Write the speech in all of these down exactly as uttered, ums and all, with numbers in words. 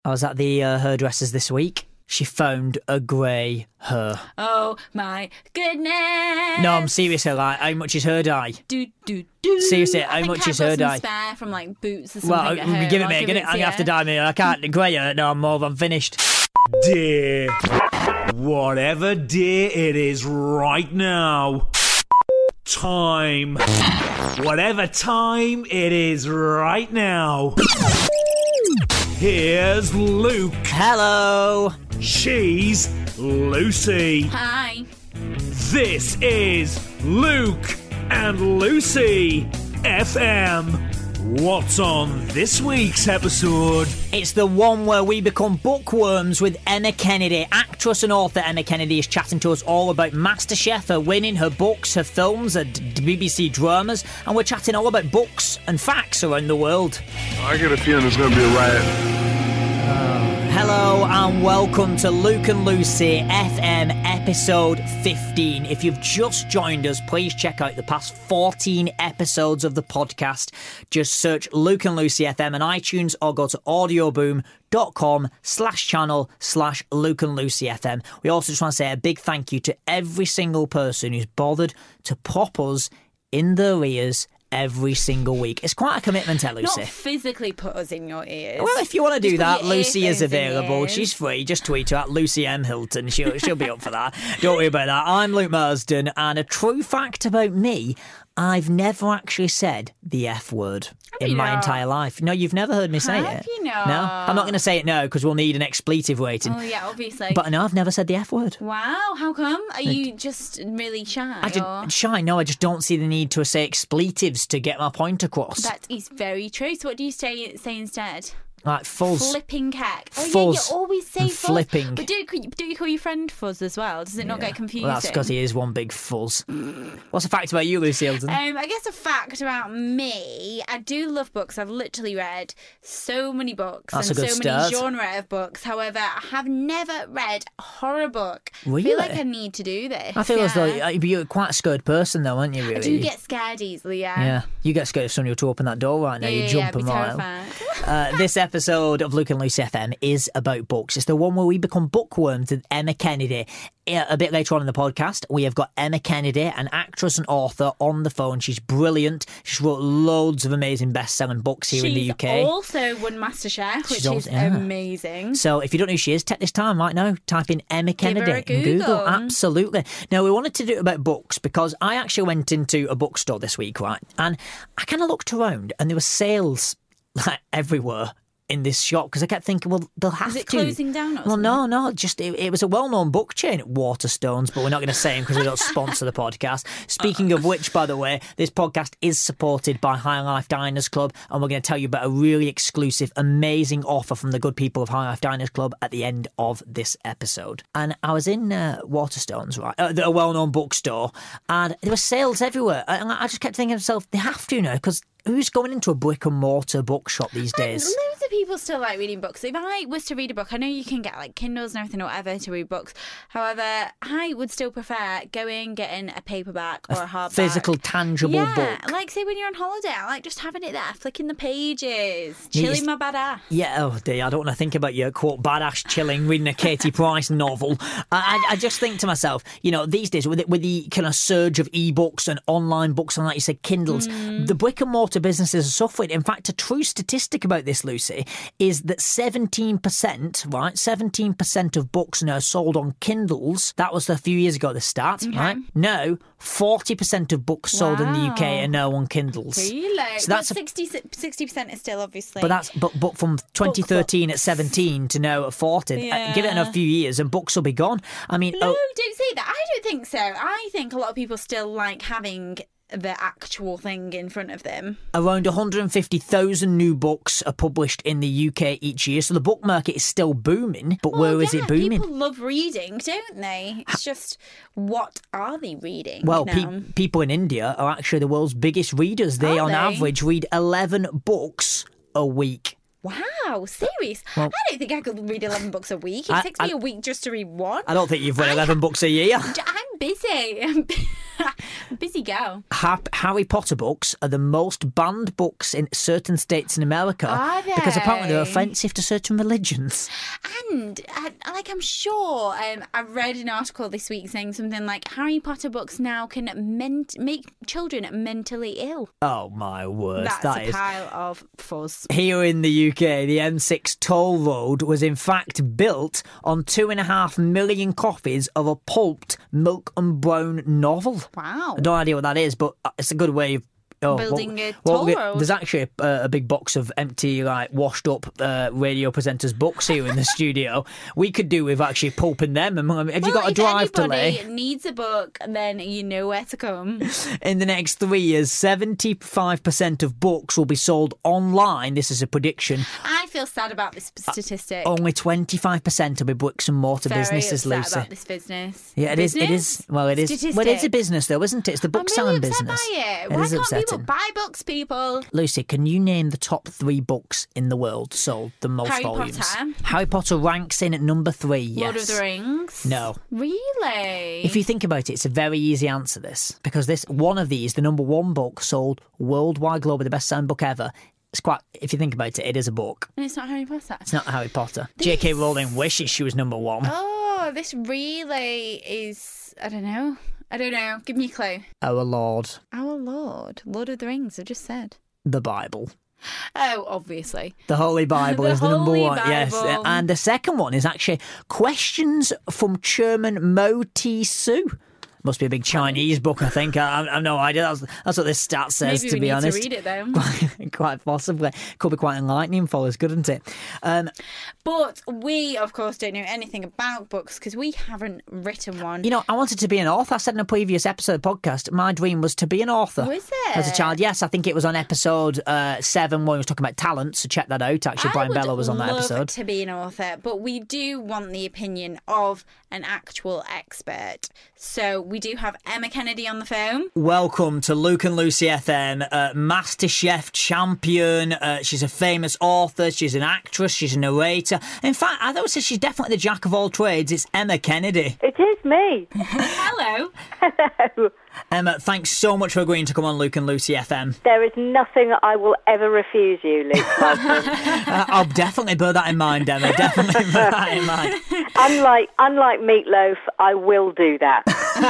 I was at the uh, hairdressers this week. She found a grey hair. Oh my goodness! No, I'm serious. Like, how much is her dye? Do do do. Seriously, I how much think is I've her got dye? some spare from like Boots or something. Well, at home. give it I'll me. give Get it it. I'm to gonna have to you. dye me. I can't grey hair. No, I'm more than finished. Dear, whatever dear it is right now. Time, whatever time it is right now. Here's Luke. Hello. She's Lucy. Hi. This is Luke and Lucy F M. What's on this week's episode? It's the one where we become bookworms with Emma Kennedy. Actress and author Emma Kennedy is chatting to us all about MasterChef, her winning, her books, her films, her d- B B C dramas, and we're chatting all about books and facts around the world. I get a feeling there's going to be a riot. Hello and welcome to Luke and Lucy F M episode fifteen. If you've just joined us, please check out the past fourteen episodes of the podcast. Just search Luke and Lucy F M on iTunes or go to audioboom.com slash channel slash Luke and Lucy F M. We also just want to say a big thank you to every single person who's bothered to pop us in their ears every single week. It's quite a commitment, eh, Lucy? Not physically put us in your ears. Well, if you want to do Just put that, your Lucy is earphones in your available. ears. She's free. Just tweet her at Lucy M. Hilton. She'll, she'll be up for that. Don't worry about that. I'm Luke Marsden, and a true fact about me, I've never actually said the F word in you my not? entire life. No, you've never heard me say Have it. you not? No? I'm not going to say it now because we'll need an expletive rating. Oh yeah, obviously. But no, I've never said the F word. Wow, how come? Are you just really shy? I or- just, shy, no, I just don't see the need to say expletives to get my point across. That is very true. So what do you say say instead? Like fuzz. Flipping heck. Oh Fuzz yeah, you always say and fuzz. flipping. But do, do you call your friend Fuzz as well? Does it not get confusing? Well, that's because he is one big fuzz. What's the fact about you, Lucy Hilton? Um, I guess a fact about me, I do love books. I've literally read so many books That's and a good so start. many genre of books. However, I have never read a horror book. I Really? feel like I need to do this. I feel as though yeah. you- you're quite a scared person, though, aren't you, really? I do get scared easily, yeah. Yeah, you get scared if somebody were to open that door right now. Yeah, You yeah, jump yeah, I'd a be mile. terrified. Uh, this episode of Luke and Lucy F M is about books. It's the one where we become bookworms with Emma Kennedy. Yeah, a bit later on in the podcast, we have got Emma Kennedy, an actress and author, on the phone. She's brilliant. She's wrote loads of amazing best-selling books here She's in the U K. also won MasterChef, which She's also- is yeah. amazing. So if you don't know who she is, take this time right now, type in Emma Kennedy her a in Google. Google. Absolutely. Now, we wanted to do it about books because I actually went into a bookstore this week, right? And I kind of looked around and there were sales like everywhere in this shop because I kept thinking, well, they'll have Is it to. closing down or Well, no, no, just it, it was a well-known book chain, Waterstones, but we're not going to say them because we don't sponsor the podcast. Speaking of which, by the way, this podcast is supported by High Life Diners Club, and we're going to tell you about a really exclusive, amazing offer from the good people of High Life Diners Club at the end of this episode. And I was in uh, Waterstones, right, uh, a well-known bookstore, and there were sales everywhere, and I just kept thinking to myself, they have to now because who's going into a brick and mortar bookshop these days? And loads of people still like reading books. If I was to read a book, I know you can get like Kindles and everything or whatever to read books. However, I would still prefer going, getting a paperback or a, hardback. Physical, tangible yeah, book. like say when you're on holiday, I like just having it there, flicking the pages, Yeah, chilling it's- my bad ass. Yeah, oh dear, I don't want to think about your quote badass chilling reading a Katie Price novel. I, I, I just think to myself, you know, these days with the, with the kind of surge of ebooks and online books and like you said, Kindles, Mm. the brick and mortar businesses are suffering. In fact, a true statistic about this, Lucy, is that seventeen percent, right, seventeen percent of books now sold on Kindles. That was a few years ago at the start, right? Now, forty percent of books sold in the U K Wow. are now on Kindles. Really? So that's a- but sixty percent is still obviously. But that's but but from twenty thirteen at seventeen to now at fourteen, uh, Yeah. give it another few years and books will be gone. I mean, No, oh, don't say that. I don't think so. I think a lot of people still like having the actual thing in front of them. around one hundred fifty thousand new books are published in the U K each year, so the book market is still booming. But Well, where is yeah, it booming? People love reading, don't they? It's just, what are they reading Well, now? pe- people in India are actually the world's biggest readers. They, Are on they? average, read eleven books a week. Wow, serious? Well- I don't think I could read eleven books a week. It I- takes me I- a week just to read one. I don't think you've read eleven books a year. I'm busy. I'm, Busy girl. Ha- Harry Potter books are the most banned books in certain states in America. Are they? Because apparently they're offensive to certain religions. And, uh, like, I'm sure um, I read an article this week saying something like Harry Potter books now can ment- make children mentally ill. Oh, my word. That's that a is... pile of fuzz. Here in the U K, the M six toll road was in fact built on two and a half million copies of a pulped Milk and Brown novel. Wow. I don't know idea what that is, but it's a good way of Oh, building well, a toll well, road. There's actually a, a big box of empty, like washed up uh, radio presenters' books here in the studio. We could do with actually pulping them. Have well, you got a drive if anybody delay? needs a book, then you know where to come. In the next three years, seventy-five percent of books will be sold online. This is a prediction. I feel sad about this statistic. Only twenty-five percent will be bricks and mortar Very businesses, upset Lucy. about this business. Yeah, it is. It is. Well, it is. Statistic. Well, it's a business, though, isn't it? It's the book I'm selling really upset business. by it. It Why is can't upsetting. people buy books, people? Lucy, can you name the top three books in the world sold the most Harry volumes? Potter. Harry Potter ranks in at number three, yes. Lord of the Rings? No. Really? If you think about it, it's a very easy answer, this. Because this one of these, the number one book, sold worldwide, globally, the best-selling book ever. It's quite, if you think about it, it is a book. And it's not Harry Potter? It's not Harry Potter. J K Rowling wishes she was number one. Oh, this really is... I don't know. I don't know. Give me a clue. Our Lord, Our Lord. Lord of the Rings, I just said. the Bible. Oh, obviously. The Holy Bible The is the number Holy one, yes. Bible. And the second one is actually Questions from Chairman Mo T. Sue. Must be a big Chinese book, I think. I, I have no idea. That's, that's what this stat says, Maybe to we be need honest. to read it, though. Quite, quite possibly. Could be quite enlightening for us, couldn't it? Um, But we, of course, don't know anything about books because we haven't written one. you know, I wanted to be an author. I said in a previous episode of the podcast, my dream was to be an author. Was it? As a child, yes. I think it was on episode uh, seven when we was talking about talent, so check that out. Actually, I Brian would Bella was on that love episode. to be an author, but we do want the opinion of an actual expert. So we do have Emma Kennedy on the phone. Welcome to Luke and Lucy F M, uh, MasterChef champion. Uh, she's a famous author. She's an actress. She's a narrator. In fact, I would say she's definitely the jack of all trades. It's Emma Kennedy. It is me. Hello. Hello. Emma, thanks so much for agreeing to come on Luke and Lucy F M. There is nothing I will ever refuse you, Luke. uh, I'll definitely bear that in mind, Emma. Definitely bear that in mind. unlike unlike Meatloaf, I will do that.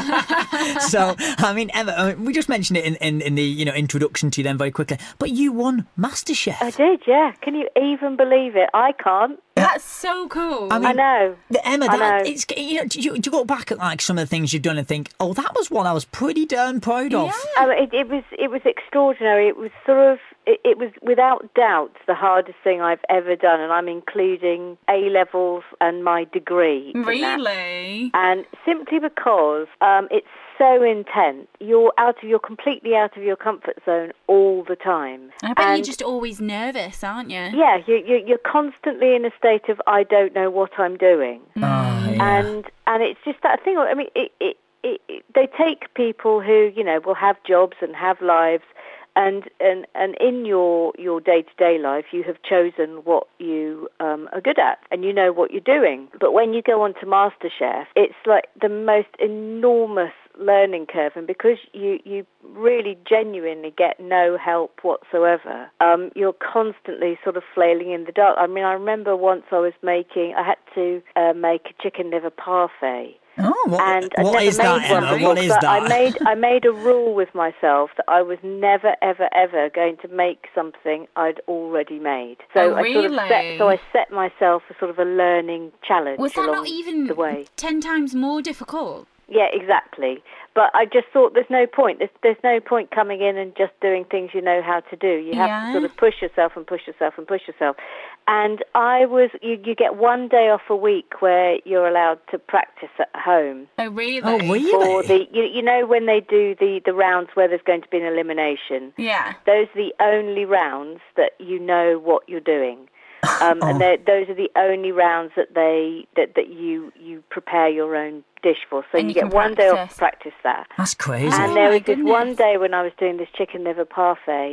So, I mean, Emma, I mean, we just mentioned it in, in, in the you know introduction to you then very quickly, but you won MasterChef. I did, yeah. Can you even believe it? I can't. That's so cool. I mean, I know. The- Emma, I that, know. it's you know, do you, do you go back at like some of the things you've done and think, oh, that was one I was pretty darn proud of. Yeah. Oh, it, it was it was extraordinary. It was sort of it, it was without doubt the hardest thing I've ever done, and I'm including A levels and my degree. in that. Really? And simply because um, it's so intense, you're out of you're completely out of your comfort zone all the time. I bet and you're just always nervous, aren't you? yeah, you, you, you're constantly in a state of I don't know what I'm doing, Oh, yeah. and and it's just that thing. I mean, it, it, it, it, they take people who you know will have jobs and have lives. And, and and in your your day-to-day life, you have chosen what you um, are good at, and you know what you're doing. But when you go on to MasterChef, it's like the most enormous learning curve, and because you, you really genuinely get no help whatsoever, um, you're constantly sort of flailing in the dark. I mean, I remember once I was making, I had to uh, make a chicken liver parfait. Oh, what, And I'd what never is made that, one Emma? before, What is but that? I made I made a rule with myself that I was never, ever, ever going to make something I'd already made. So Oh, I sort of set, really? so I set myself a sort of a learning challenge. Was that along not even the way? ten times more difficult? Yeah, exactly. But I just thought there's no point. There's, there's no point coming in and just doing things you know how to do. You have Yeah. to sort of push yourself and push yourself and push yourself. And I was, you, you get one day off a week where you're allowed to practice at home. Oh, really? Oh, really? For the, you, you know, when they do the, the rounds where there's going to be an elimination, Yeah. those are the only rounds that you know what you're doing. Um, and they're- those are the only rounds that they that, that you you prepare your own dish for. So And you, you get can one day off practice. to practice that. That's crazy. Oh, And there my was this one goodness. day when I was doing this chicken liver parfait,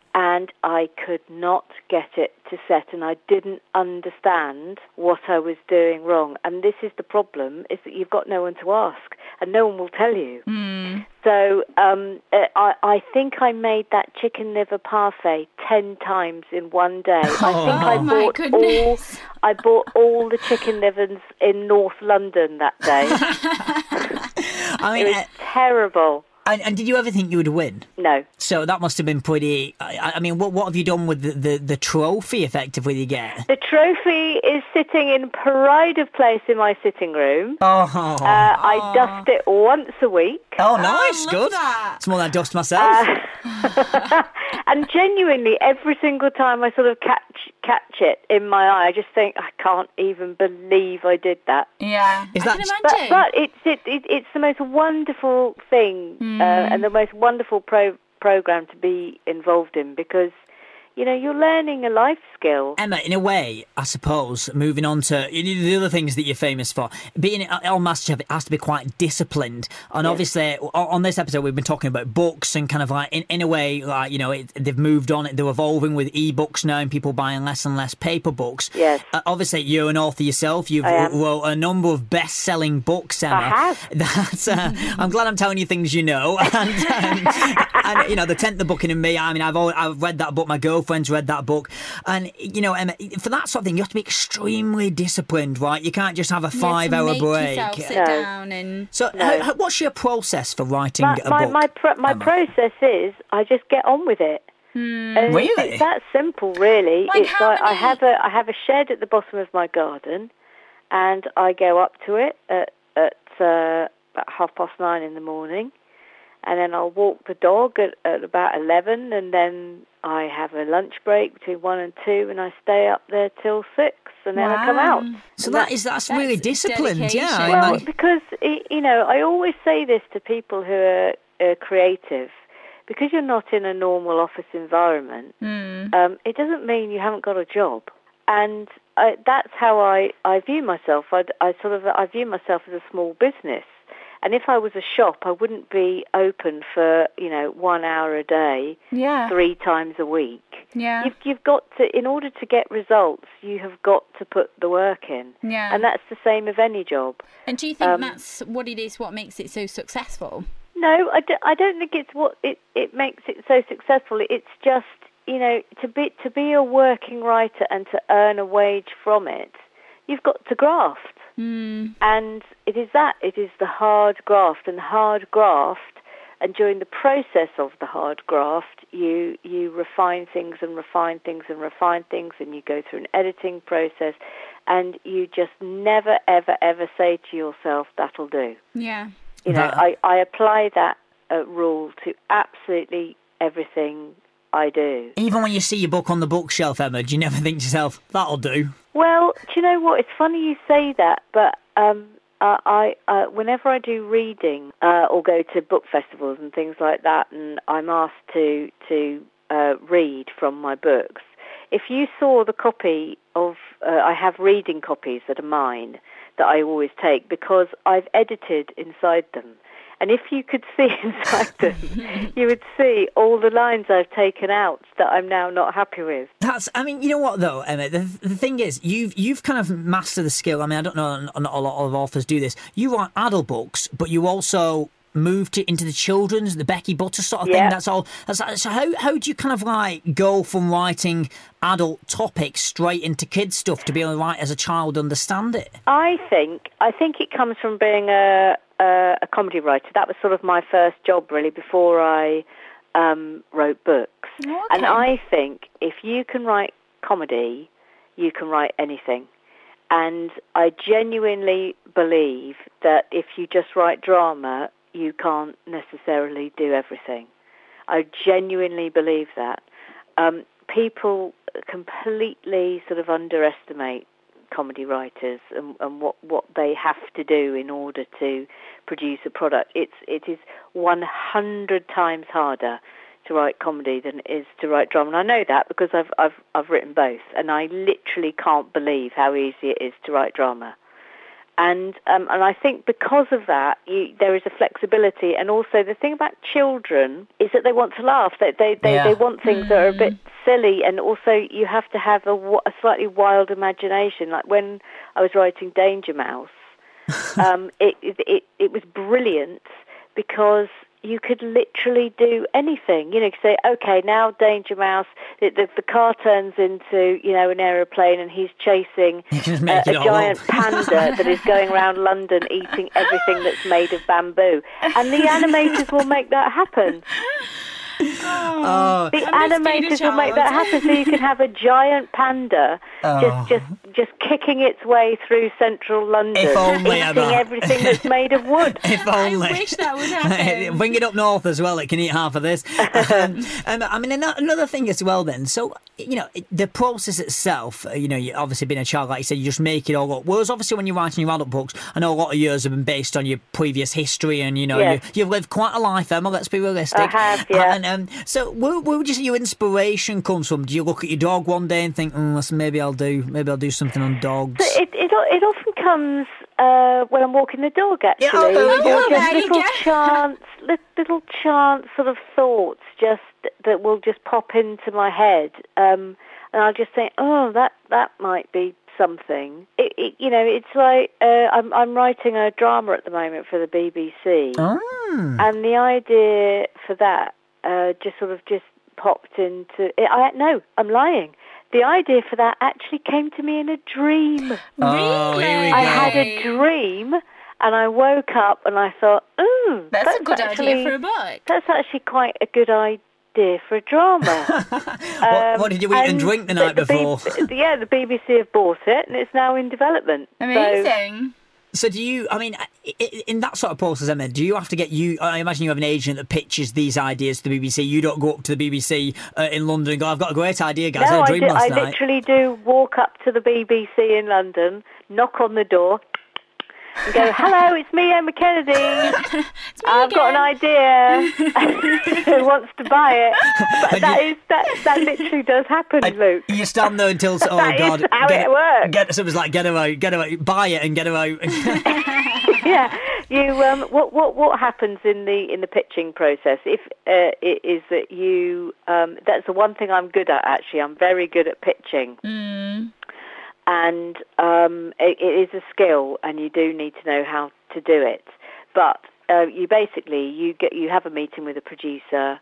and I could not get it to set, and I didn't understand what I was doing wrong. And this is the problem, is that you've got no one to ask, and no one will tell you. Mm. So um, I, I think I made that chicken liver parfait ten times in one day. I think I Oh, my bought all goodness. I bought all the chicken livers in North London that day. I It mean, was uh, terrible. and, and did you ever think you would win? No. So that must have been pretty. I, I mean, what what have you done with the, the, the trophy effectively you get? The trophy is sitting in pride of place in my sitting room. Oh, Uh, I dust it once a week. oh, nice, love good. that. It's more than I dust myself. Uh, and genuinely, every single time I sort of catch catch it in my eye, I just think, I can't even believe I did that. Yeah. Is I that- can But, imagine. but it's it, it, it's the most wonderful thing uh, and the most wonderful pro- program to be involved in, because, you know, you're learning a life skill. Emma, in a way, I suppose, moving on to you know, the other things that you're famous for, being on MasterChef, it has to be quite disciplined. And obviously, o- on this episode, we've been talking about books and kind of like, in, in a way, like, you know, it, they've moved on, they're evolving with e-books now and people buying less and less paper books. Yes. Uh, obviously, you're an author yourself. You've I am. wrote a number of best-selling books, Emma. I have. That's, uh, I'm glad I'm telling you things you know. And, um, and you know, the tenth, the booking in me. I mean, I've always, I've read that book. My girlfriend's read that book, and you know, Emma, for that sort of thing, you have to be extremely disciplined, right? You can't just have a You have to five-hour make break. yourself sit No. down and So, No. how, how, what's your process for writing My a my book? my, pro- my Emma? process is I just get on with it. And it's- Really? It's that simple, really. Like it's how like I many- have a I have a shed at the bottom of my garden, and I go up to it at at uh, about half past nine in the morning, and then I'll walk the dog at, at about eleven, and then I have a lunch break between one and two, and I stay up there till six, and then I come Wow. out. So And that is that's, that's really disciplined, yeah. I dedication. mean, well, like- because, y- you know, I always say this to people who are uh, creative. Because you're not in a normal office environment, Mm. um, it doesn't mean you haven't got a job. And I, that's how I, I view myself. I, I sort of I view myself as a small business. And if I was a shop, I wouldn't be open for, you know, one hour a day, Yeah. three times a week. Yeah. You've, you've got to, in order to get results, you have got to put the work in. Yeah. And that's the same of any job. And do you think um, that's what it is, what makes it so successful? No, I, do, I don't think it's what it, it makes it so successful. It's just, you know, to be to be a working writer and to earn a wage from it, you've got to graft. Mm. And it is that, it is the hard graft. And hard graft, and during the process of the hard graft, you, you refine things and refine things and refine things, and you go through an editing process, and you just never, ever, ever say to yourself, that'll do. Yeah. You know, That- I, I apply that uh, rule to absolutely everything I do. Even when you see your book on the bookshelf, Emma, do you never think to yourself, that'll do? Well, do you know what? It's funny you say that, but um, uh, I, uh, whenever I do reading uh, or go to book festivals and things like that, and I'm asked to to uh, read from my books, if you saw the copy of, uh, I have reading copies that are mine that I always take because I've edited inside them. And if you could see inside them, you would see all the lines I've taken out that I'm now not happy with. That's, I mean, you know what though, Emma? The, the thing is, you've you've kind of mastered the skill. I mean, I don't know, not a lot of authors do this. You write adult books, but you also moved it into the children's, the Becky Butter sort of thing. Yeah. That's all. That's, so how how do you kind of like go from writing adult topics straight into kids stuff to be able to write as a child understand it? I think I think it comes from being a, a a comedy writer. That was sort of my first job, really, before I um, wrote books. Okay. And I think if you can write comedy, you can write anything. And I genuinely believe that if you just write drama, you can't necessarily do everything. I genuinely believe that. Um, people completely sort of underestimate comedy writers and, and what, what they have to do in order to produce a product. It's it is one hundred times harder to write comedy than it is to write drama. And I know that because I've I've I've written both, and I literally can't believe how easy it is to write drama. And um, and I think because of that, you, there is a flexibility. And also the thing about children is that they want to laugh. They they, they, Yeah. they want things mm. that are a bit silly. And also you have to have a, a slightly wild imagination. Like when I was writing Danger Mouse, um, it, it, it was brilliant because you could literally do anything. You know, you could say, okay, now Danger Mouse, the, the, the car turns into, you know, an aeroplane and he's chasing a, a giant panda that is going around London eating everything that's made of bamboo. And the animators will make that happen. Oh, the animators will make that happen, so you can have a giant panda oh. just, just, just kicking its way through central London, If only, eating Emma. everything that's made of wood. If only. I wish that would happen. Bring it up north as well. It can eat half of this. um, um, I mean, another thing as well. Then, so you know, the process itself. You know, you obviously being a child, like you said, you just make it all up. Whereas obviously when you're writing your adult books, I know a lot of yours have been based on your previous history, and you know, Yes. you, you've lived quite a life, Emma. Let's be realistic. I have, yeah. And um, so, where, where would you say your inspiration comes from? Do you look at your dog one day and think, oh, listen, maybe I'll do, maybe I'll do something on dogs? So it, it it often comes uh, when I'm walking the dog, actually, Yeah, oh, oh, or oh, just there you little go. chance, li- little chance sort of thoughts, just that will just pop into my head, um, and I'll just think, oh, that that might be something. It, it, you know, it's like uh, I'm I'm writing a drama at the moment for the B B C, Oh. and the idea for that uh, just sort of just popped into. I no, I'm lying. The idea for that actually came to me in a dream. Oh, here we I go. had a dream, and I woke up and I thought, ooh, That's, that's a good actually, idea for a book. That's actually quite a good idea for a drama. What, what did you eat and, and drink the night the B- before? yeah, the B B C have bought it, and it's now in development. So, Amazing. So do you, I mean, i- in that sort of process, Emma, do you have to get you, I imagine you have an agent that pitches these ideas to the B B C. You don't go up to the B B C uh, in London and go, I've got a great idea, guys. I no, had a I, dream do, last I night. literally do walk up to the B B C in London, knock on the door, and go, hello, it's me, Emma Kennedy. I've got an idea. Who wants to buy it? But that is that that literally does happen, And Luke. you stand there until, oh That is God. how get, it works. Get, so it was like, get her out, get her out, buy it and get her out. Yeah, you. Um, what what what happens in the in the pitching process? If uh, it is that you, um, that's the one thing I'm good at. Actually, I'm very good at pitching. Mm. And um, it, it is a skill, and you do need to know how to do it. But uh, you basically you get you have a meeting with a producer,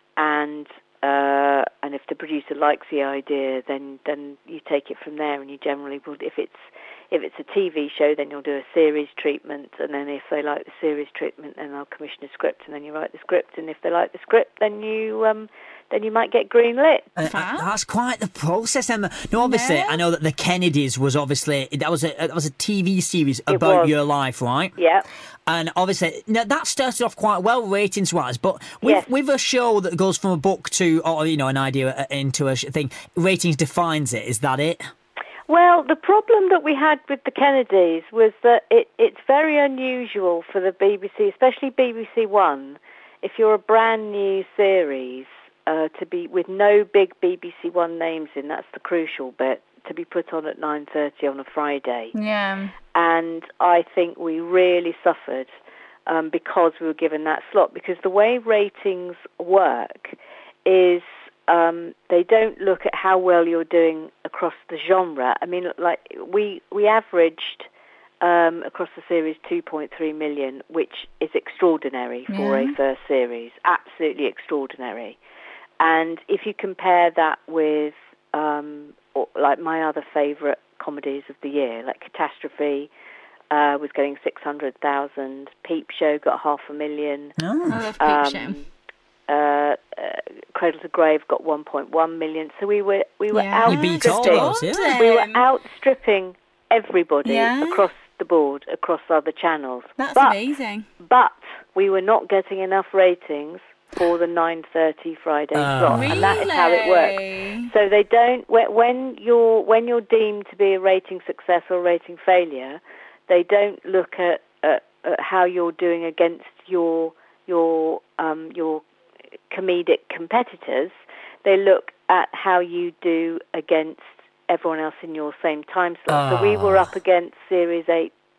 and uh, and if the producer likes the idea, then then you take it from there. And you generally would, if it's if it's a T V show, then you'll do a series treatment, and then if they like the series treatment, then they'll commission a script, and then you write the script, and if they like the script, then you um, then you might get green lit. Uh, Fab. that's quite the process, Emma. No, obviously, Yeah. I know that the Kennedys was obviously that was a that was a T V series about was. your life, right? Yeah. And obviously, now that started off quite well ratings-wise, but with Yes. with a show that goes from a book to, or you know, an idea into a sh- thing, ratings defines it. Is that it? Well, the problem that we had with the Kennedys was that it, it's very unusual for the B B C, especially B B C One, if you're a brand new series, uh, to be with no big B B C One names in. That's the crucial bit, to be put on at nine thirty on a Friday. Yeah. And I think we really suffered um, because we were given that slot, because the way ratings work is um, they don't look at how well you're doing across the genre. I mean, like we we averaged um, across the series two point three million, which is extraordinary for Yeah. a first series, absolutely extraordinary. And if you compare that with um, or, like my other favourite comedies of the year, like Catastrophe uh, was getting six hundred thousand, Peep Show got half a million. I Oh. love Peep Show. Um, uh, uh, Cradle to Grave got one point one million. So we were we were Yeah. You beat all outstripping. those, yeah. We were Um, outstripping everybody Yeah. across the board, across other channels. That's but, amazing. But we were not getting enough ratings for the nine thirty Friday Oh. slot, and that is how it works. Really? So they don't when- when you're when you're deemed to be a rating success or rating failure, they don't look at, at, at how you're doing against your your um, your comedic competitors. They look at how you do against everyone else in your same time slot. So we were up against Series eight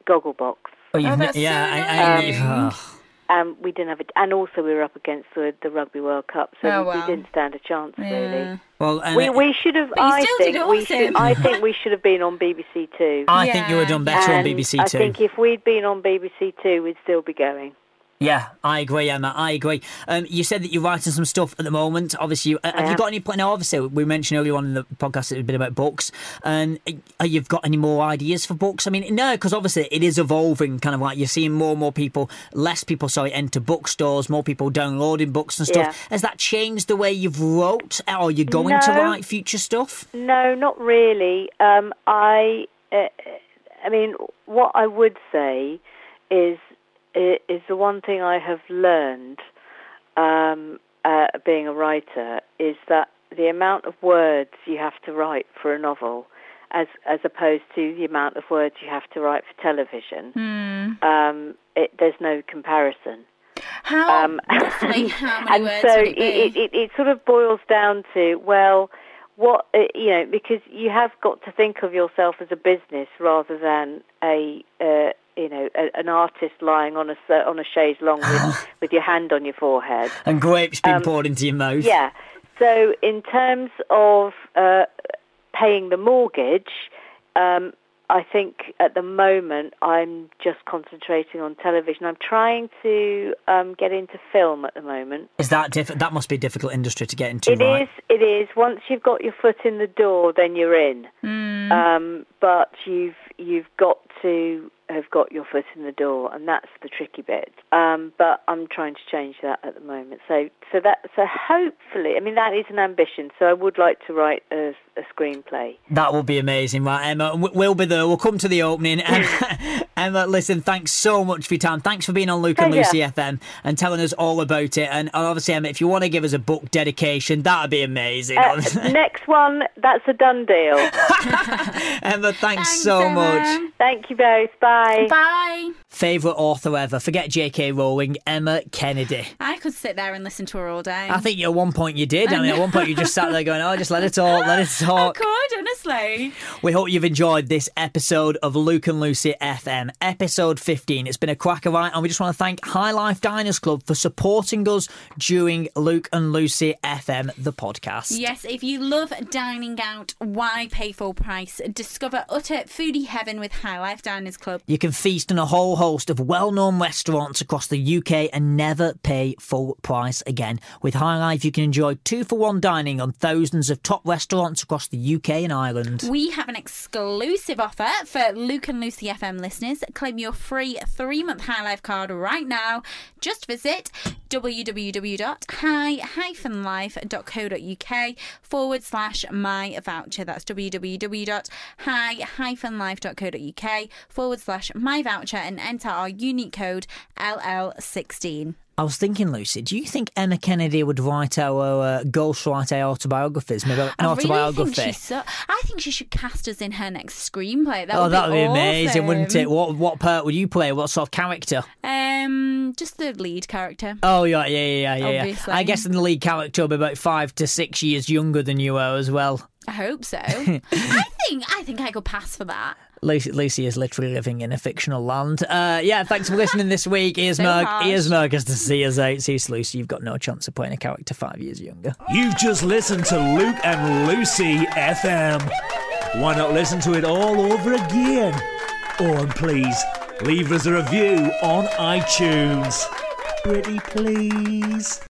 Gogglebox. Oh, you've Oh, ne- that's yeah, so I, I, nice. oh. Um, we didn't have it, and also we were up against the, the Rugby World Cup, so Oh, we, wow. we didn't stand a chance really. Yeah. Well, and We it- we should have. But you I still think did we awesome. should. I think we should have been on B B C Two. I think you would have done better on And B B C I Two. think if we'd been on B B C Two, we'd still be going. Yeah, I agree, Emma. I agree. Um, you said that you're writing some stuff at the moment. Obviously, you, uh, have Yeah. you got any? Now, obviously, we mentioned earlier on in the podcast that it had been about books. And uh, you've got any more ideas for books? I mean, no, because obviously it is evolving. Kind of like you're seeing more and more people, less people, sorry, enter bookstores, more people downloading books and stuff. Yeah. Has that changed the way you've wrote, or you're going to No. write future stuff? No, not really. Um, I, uh, I mean, what I would say is is the one thing I have learned, um, uh, being a writer, is that the amount of words you have to write for a novel, as as opposed to the amount of words you have to write for television, Hmm. um, it, there's no comparison. How, Um, roughly, how many and words so would it be? it, it, it sort of boils down to, well, what, uh, you know, because you have got to think of yourself as a business rather than a, uh, you know, a, an artist lying on a on a chaise longue with, with your hand on your forehead. And grapes being Um, poured into your mouth. Yeah. So in terms of uh, paying the mortgage, um, I think at the moment I'm just concentrating on television. I'm trying to um, get into film at the moment. Is that diff- that must be a difficult industry to get into, It is. right? It is. Once you've got your foot in the door, then you're in. Um, but you've you've got to have got your foot in the door, and that's the tricky bit. Um, but I'm trying to change that at the moment. So so that so hopefully, I mean that is an ambition. So I would like to write a, a screenplay. That will be amazing, right, Emma? W- We'll be there. We'll come to the opening. Emma, Emma, listen, thanks so much for your time. Thanks for being on Luke and Pleasure. Lucy F M and telling us all about it. And obviously, Emma, if you want to give us a book dedication, that'd be amazing. Uh, next one, that's a done deal. Emma, thanks, Thanks, so Emma. much. Thank you both. Bye. Bye. Favourite author ever? Forget J K Rowling, Emma Kennedy. I could sit there and listen to her all day. I think at one point you did. I mean, at one point you just sat there going, oh, just let it talk, let it I talk. could, honestly. We hope you've enjoyed this episode of Luke and Lucy F M, episode fifteen. It's been a cracker, right? And we just want to thank High Life Diners Club for supporting us during Luke and Lucy F M, the podcast. Yes, if you love dining out, why pay full price? Discover utter foodie heaven with High Life Diners Club. You can feast on a whole host of well-known restaurants across the U K and never pay full price again. With High Life, you can enjoy two-for-one dining on thousands of top restaurants across the U K and Ireland. We have an exclusive offer for Luke and Lucy F M listeners. Claim your free three-month High Life card right now. Just visit www.high-life.co.uk forward slash my voucher. That's www.high-life.co.uk forward slash my voucher and enter our unique code L L sixteen. I was thinking, Lucy, do you think Emma Kennedy would write our uh, ghostwrite our autobiographies? Maybe an I autobiography? Really think she's so, I think she should cast us in her next screenplay. That Oh, would that would be be amazing, awesome. wouldn't it? What what part would you play? What sort of character? Um, just the lead character. Oh, yeah, yeah, yeah, yeah. yeah. Obviously. I guess the lead character will be about five to six years younger than you are as well. I hope so. I think I think I could pass for that. Lucy, Lucy is literally living in a fictional land. Uh, yeah, thanks for listening this week. Here's So Merg. harsh. Here's Merg has to see us out. Seriously, Lucy, you've got no chance of playing a character five years younger. You've just listened to Luke and Lucy F M. Why not listen to it all over again? Oh, and please, leave us a review on iTunes. Pretty please.